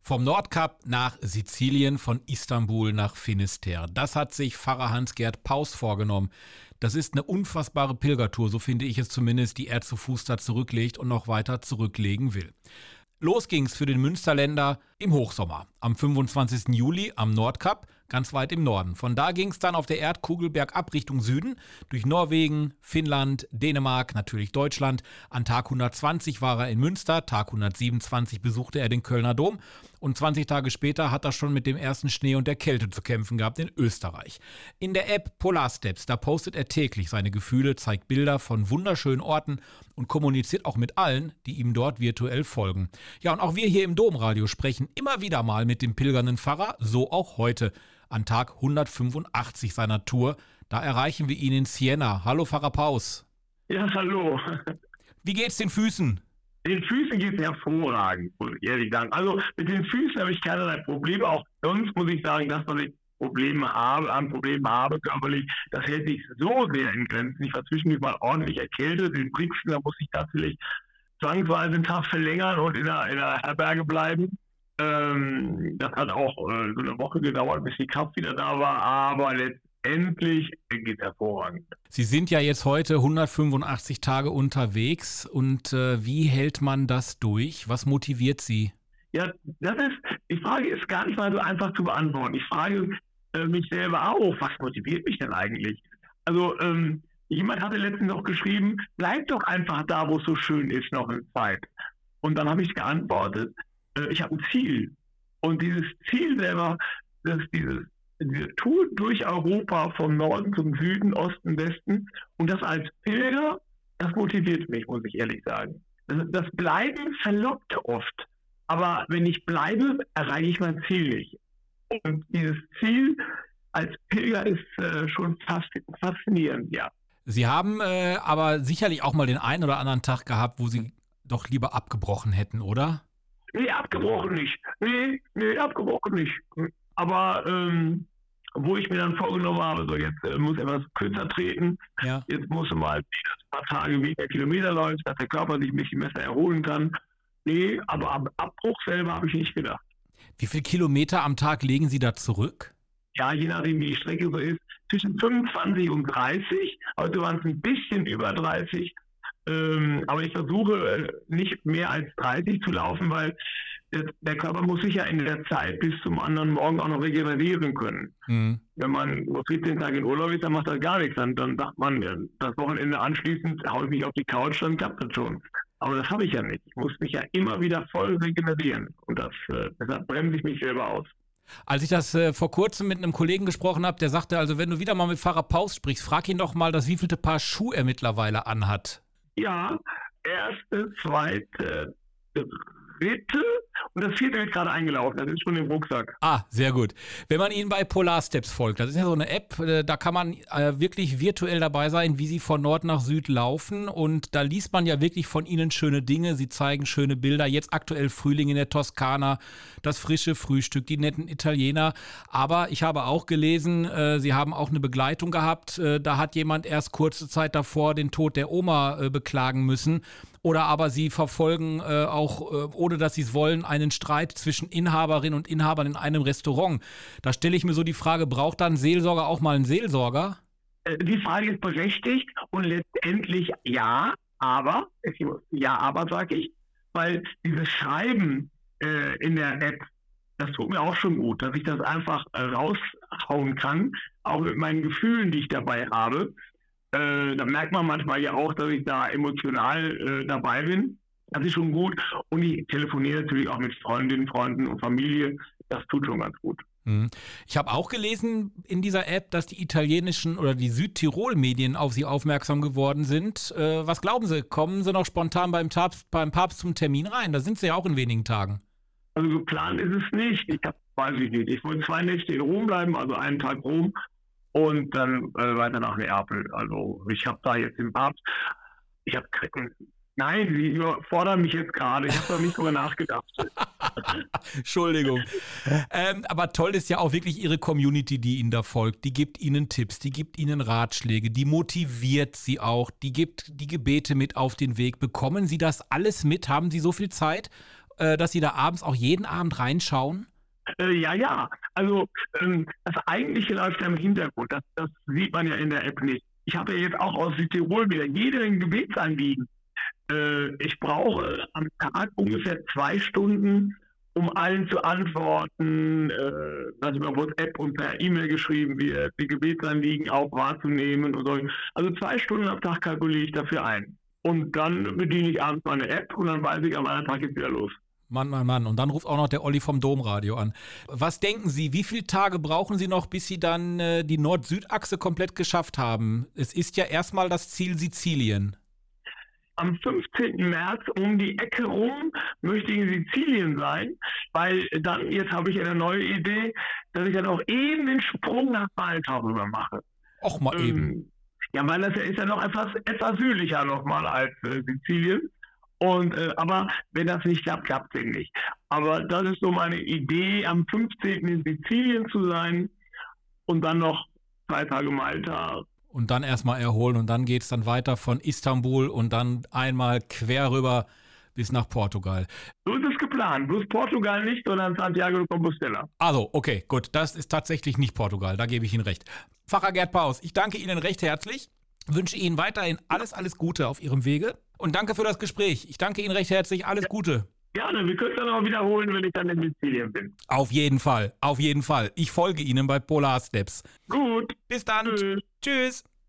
Vom Nordkap nach Sizilien, von Istanbul nach Finisterre. Das hat sich Pfarrer Hans-Gerd Paus vorgenommen. Das ist eine unfassbare Pilgertour, so finde ich es zumindest, die er zu Fuß da zurücklegt und noch weiter zurücklegen will. Los ging's für den Münsterländer im Hochsommer, am 25. Juli am Nordkap, ganz weit im Norden. Von da ging's dann auf der Erdkugel bergab Richtung Süden, durch Norwegen, Finnland, Dänemark, natürlich Deutschland. An Tag 120 war er in Münster, Tag 127 besuchte er den Kölner Dom und 20 Tage später hat er schon mit dem ersten Schnee und der Kälte zu kämpfen gehabt in Österreich. In der App Polarsteps, da postet er täglich seine Gefühle, zeigt Bilder von wunderschönen Orten und kommuniziert auch mit allen, die ihm dort virtuell folgen. Ja, und auch wir hier im Domradio sprechen immer wieder mal mit dem pilgernden Pfarrer, so auch heute, an Tag 185 seiner Tour. Da erreichen wir ihn in Siena. Hallo Pfarrer Paus. Ja, hallo. Wie geht's den Füßen? Den Füßen geht es hervorragend, muss ich ehrlich sagen. Also mit den Füßen habe ich keinerlei Probleme. Auch sonst muss ich sagen, dass man Probleme habe körperlich, das hält sich so sehr in Grenzen. Ich war zwischendurch mal ordentlich erkältet. In Brixen, da muss ich tatsächlich zwangsweise einen Tag verlängern und in der Herberge bleiben. Das hat auch so eine Woche gedauert, bis die Kraft wieder da war, aber letztendlich geht es hervorragend. Sie sind ja jetzt heute 185 Tage unterwegs und wie hält man das durch? Was motiviert Sie? Ja, die Frage ist gar nicht mal so einfach zu beantworten. Ich frage mich selber auch, was motiviert mich denn eigentlich? Also jemand hatte letztens noch geschrieben, bleib doch einfach da, wo es so schön ist, noch eine Zeit. Und dann habe ich geantwortet, ich habe ein Ziel. Und dieses Ziel selber, das ist diese Tour durch Europa vom Norden zum Süden, Osten, Westen. Und das als Pilger, das motiviert mich, muss ich ehrlich sagen. Das Bleiben verlockt oft. Aber wenn ich bleibe, erreiche ich mein Ziel nicht. Und dieses Ziel als Pilger ist schon faszinierend, ja. Sie haben aber sicherlich auch mal den einen oder anderen Tag gehabt, wo Sie doch lieber abgebrochen hätten, oder? Nee, abgebrochen nicht. Nee, abgebrochen nicht. Aber wo ich mir dann vorgenommen habe, so jetzt muss etwas kürzer treten, ja. Jetzt muss mal ein paar Tage weniger Kilometer läuft, dass der Körper sich ein bisschen besser erholen kann. Nee, aber am Abbruch selber habe ich nicht gedacht. Wie viele Kilometer am Tag legen Sie da zurück? Ja, je nachdem, wie die Strecke so ist, zwischen 25 und 30. Heute waren es ein bisschen über 30. Aber ich versuche nicht mehr als 30 zu laufen, weil der Körper muss sich ja in der Zeit bis zum anderen Morgen auch noch regenerieren können. Mhm. Wenn man nur 14 Tage in Urlaub ist, dann macht das gar nichts. Dann sagt man, das Wochenende anschließend haue ich mich auf die Couch, dann klappt das schon. Aber das habe ich ja nicht. Ich muss mich ja immer wieder voll regenerieren. Und deshalb bremse ich mich selber aus. Als ich das vor kurzem mit einem Kollegen gesprochen habe, der sagte, also wenn du wieder mal mit Pfarrer Paus sprichst, frag ihn doch mal, das wievielte Paar Schuhe er mittlerweile anhat. Ja, erste, zweite, dritte und das vierte wird gerade eingelaufen. Das ist schon im Rucksack. Ah, sehr gut. Wenn man Ihnen bei Polarsteps folgt, das ist ja so eine App, da kann man wirklich virtuell dabei sein, wie Sie von Nord nach Süd laufen und da liest man ja wirklich von Ihnen schöne Dinge. Sie zeigen schöne Bilder. Jetzt aktuell Frühling in der Toskana, das frische Frühstück, die netten Italiener. Aber ich habe auch gelesen, Sie haben auch eine Begleitung gehabt. Da hat jemand erst kurze Zeit davor den Tod der Oma beklagen müssen. Oder aber Sie verfolgen auch, ohne dass Sie es wollen, einen Streit zwischen Inhaberin und Inhabern in einem Restaurant. Da stelle ich mir so die Frage, braucht dann Seelsorger auch mal einen Seelsorger? Die Frage ist berechtigt und letztendlich ja, aber sage ich, weil dieses Schreiben in der App, das tut mir auch schon gut, dass ich das einfach raushauen kann, auch mit meinen Gefühlen, die ich dabei habe. Da merkt man manchmal ja auch, dass ich da emotional dabei bin. Das ist schon gut. Und ich telefoniere natürlich auch mit Freundinnen, Freunden und Familie. Das tut schon ganz gut. Ich habe auch gelesen in dieser App, dass die italienischen oder die Südtirol-Medien auf Sie aufmerksam geworden sind. Was glauben Sie, kommen Sie noch spontan beim Papst zum Termin rein? Da sind Sie ja auch in wenigen Tagen. Also geplant ist es nicht. Ich wollte 2 Nächte in Rom bleiben, also einen Tag Rom. Und dann weiter nach Neapel. Also ich habe da jetzt den Papst. Nein, Sie überfordern mich jetzt gerade. Ich habe da nicht drüber nachgedacht. Entschuldigung. Aber toll ist ja auch wirklich Ihre Community, die Ihnen da folgt. Die gibt Ihnen Tipps, die gibt Ihnen Ratschläge, die motiviert Sie auch, die gibt die Gebete mit auf den Weg. Bekommen Sie das alles mit? Haben Sie so viel Zeit? dass Sie da abends auch jeden Abend reinschauen? Ja. Also das Eigentliche läuft ja im Hintergrund. Das sieht man ja in der App nicht. Ich habe ja jetzt auch aus Südtirol wieder jede Gebetsanliegen. Ich brauche am Tag ungefähr 2 Stunden, um allen zu antworten, was über WhatsApp und per E-Mail geschrieben wird, die Gebetsanliegen auch wahrzunehmen und so. Also 2 Stunden am Tag kalkuliere ich dafür ein. Und dann bediene ich abends meine App und dann weiß ich, am anderen Tag geht's wieder los. Mann. Und dann ruft auch noch der Olli vom Domradio an. Was denken Sie, wie viele Tage brauchen Sie noch, bis Sie dann die Nord-Süd-Achse komplett geschafft haben? Es ist ja erstmal das Ziel Sizilien. Am 15. März um die Ecke rum möchte ich in Sizilien sein, weil dann, jetzt habe ich eine neue Idee, dass ich dann auch eben den Sprung nach Malta rüber mache. Och, mal eben. Ja, weil das ist ja noch etwas südlicher nochmal als Sizilien. Und aber wenn das nicht klappt, klappt es eben nicht. Aber das ist so meine Idee, am 15. in Sizilien zu sein und dann noch 2 Tage Malta. Und dann erstmal erholen und dann geht es dann weiter von Istanbul und dann einmal quer rüber bis nach Portugal. So ist es geplant. Bloß Portugal nicht, sondern Santiago de Compostela. Also, okay, gut. Das ist tatsächlich nicht Portugal. Da gebe ich Ihnen recht. Pfarrer Gerd Paus, ich danke Ihnen recht herzlich. Wünsche Ihnen weiterhin alles Gute auf Ihrem Wege. Und danke für das Gespräch. Ich danke Ihnen recht herzlich. Alles Gute. Gerne, wir können es dann auch wiederholen, wenn ich dann in Sizilien bin. Auf jeden Fall. Ich folge Ihnen bei Polar Steps. Gut. Bis dann. Tschüss. Tschüss.